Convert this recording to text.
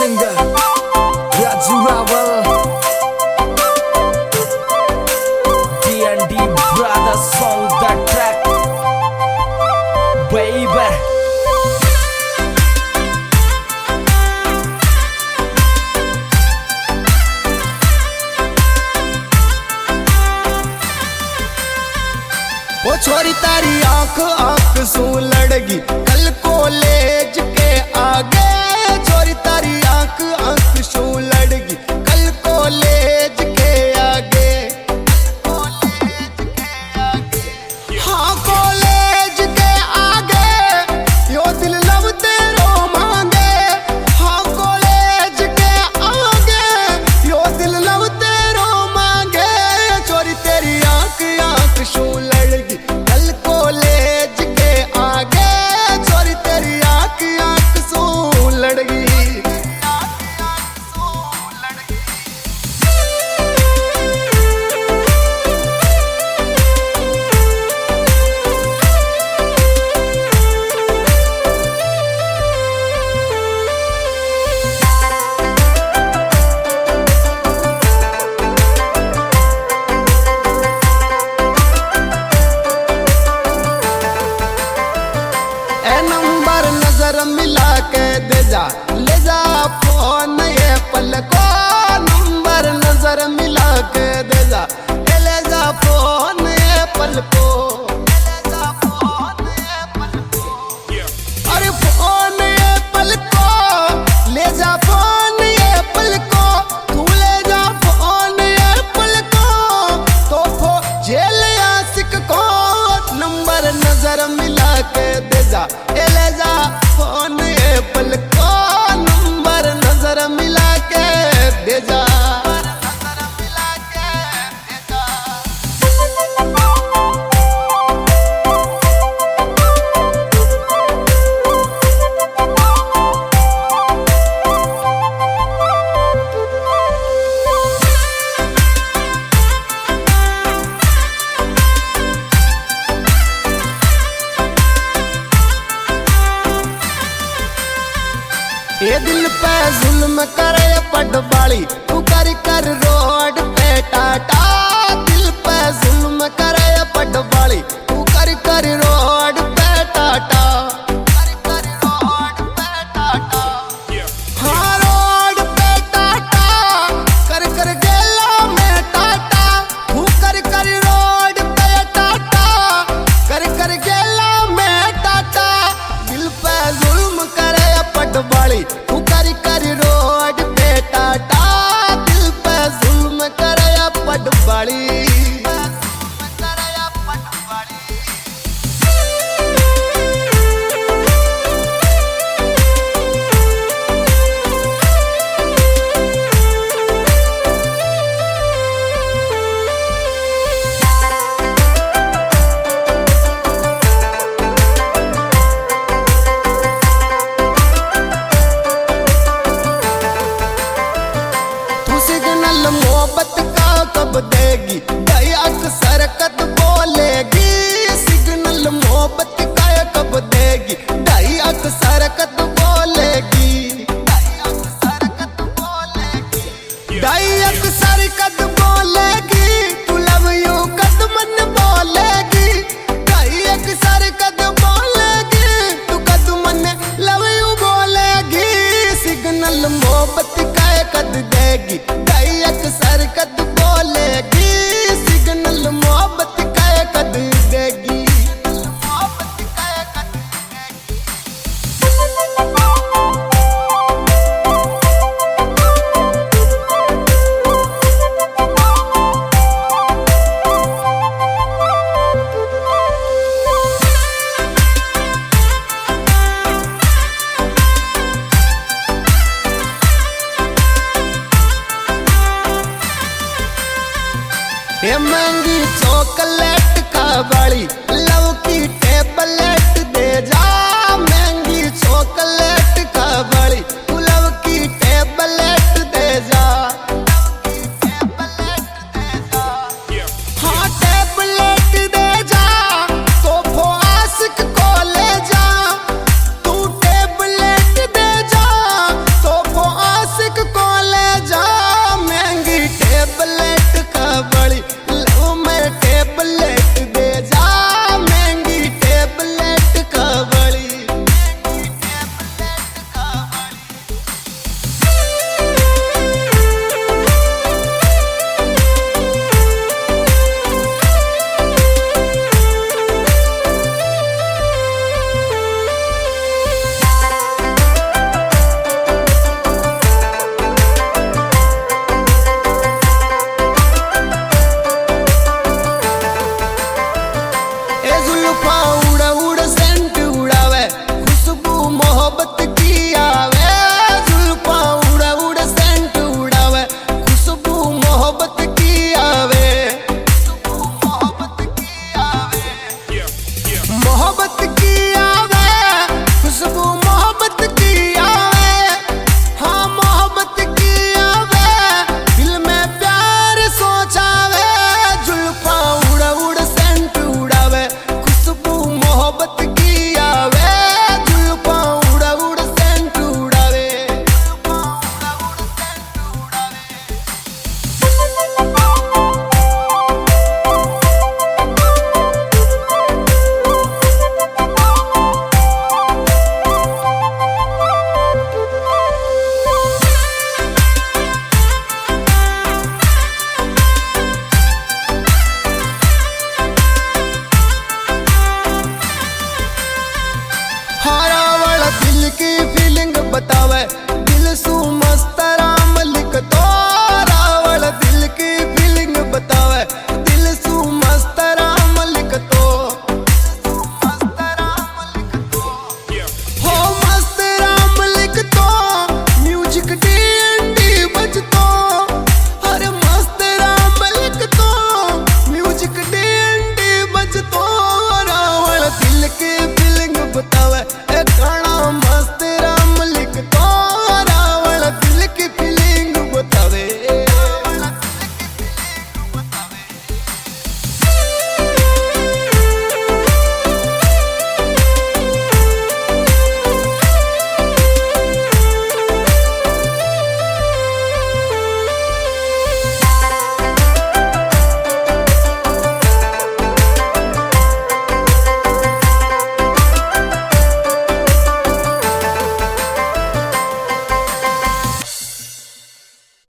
singer Raju Rawal, D&D Brothers song the track, baby. वो छोरी तारी आंख आंख सू लड़गी कल कॉलेज के आगे। छोरी तारी आंख आंख सू लड़गी कल कॉलेज के आगे। हाँ कॉलेज के आगे यो दिल लब तेरो मांगे। हाँ कॉलेज के आगे यो दिल लब तेरो मांगे। छोरी तेरी आंख आंख सू लड़गी कल कॉलेज के आगे। छोरी तेरी आंख आंख सू लड़गी। नंबर नजर मिला के दे जा ले जा फोन ये पल को। नंबर नजर मिला के दे जा ले जा फोन ये पल को। अरे फोन ये पल को ले जा फोन ये पल को। तू ले जा फोन ये पल को तो फो जेल आशिक को। नंबर नजर मिला के दे जा ले जा फोन ये पल को। नंबर नजर मिला के दे जा। ये दिल पे जुल्म करे पटवाली तू कर कर रोड पे टाटा। दिल पे जुल्म करे पटवाली तू कर कर रोड पे टाटा। हाँ रोड पे टाटा कर कर गेला में टाटा। तू कर कर रोड पे टाटा कर कर गेला में टाटा। दिल पे जुल्म करे पटवाली तू कर कर रोड पे टाटा। दिल पे जुल्म करे पटवाली। सिग्नल मोहब्बत का कब देगी भाई अक्सर कद बोलेगी। सिग्नल मोहब्बत का कब देगी भाई अक्सर कद बोलेगी। भाई अक्सर कद बोलेगी तू लव यू कद मन बोलेगी। भाई अक्सर कद बोलेगी तू कद मन लव यू बोलेगी। सिग्नल मोहब्बत का कद देगी भाई अक्सर कद बोलेगी। सिग्नल मोहब्बत का कद देगी। ये महंगी चॉकलेट का वाली लव की टेबलेट दे जा।